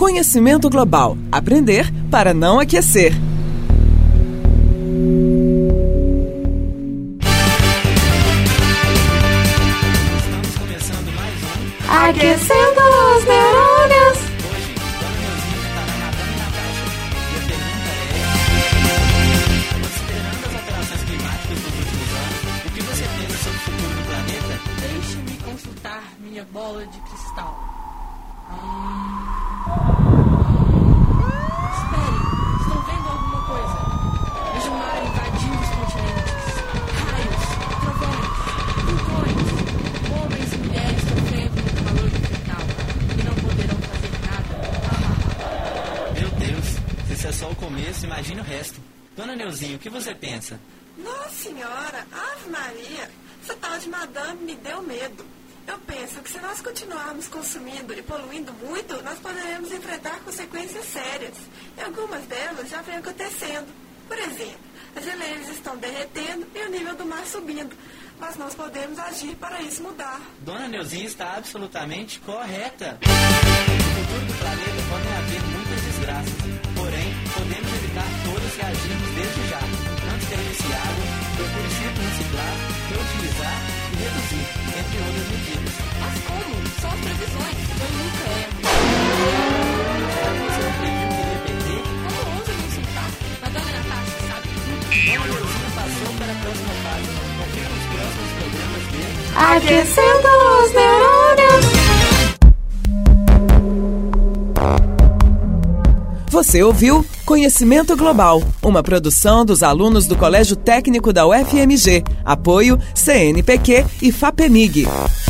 Conhecimento Global. Aprender para não aquecer. Estamos começando mais um Aquecendo os Neurônios. Hoje, Dona Neuzinha estará nadando na caixa. E a pergunta é: considerando as alterações climáticas dos últimos anos, o que você pensa sobre o futuro do planeta? Deixe-me consultar minha bola de cristal. Espere, estão vendo alguma coisa? Vejo o mar invadindo os continentes. Raios, trovões, vulcões, homens e mulheres sofrendo no calor infernal e não poderão fazer nada. Meu Deus, se isso é só o começo, imagine o resto. Dona Neuzinha, o que você pensa? Nossa Senhora, Ave Maria, essa tal de madame me deu medo. Eu penso que se nós continuarmos consumindo e poluindo muito, nós poderemos enfrentar consequências sérias. E algumas delas já vêm acontecendo. Por exemplo, as geleiras estão derretendo e o nível do mar subindo. Mas nós podemos agir para isso mudar. Dona Neuzinha está absolutamente correta. No futuro do planeta podem haver muitas desgraças. Porém, podemos evitar todas se agirmos desde já. Não desperdice água, procure sempre reciclar, reutilizar e reduzir, entre outras medidas. Mas como? São as previsões. Eu nunca erro. Será que você não previu que iria perder? Como ousa me insultar? Madame Natasha sabe tudo. Dona Neuzinha passou para a próxima fase. Confira os próximos programas dele. Aquecendo os Neurônios. Você ouviu Conhecimento Global, uma produção dos alunos do Colégio Técnico da UFMG. Apoio CNPq e FAPEMIG.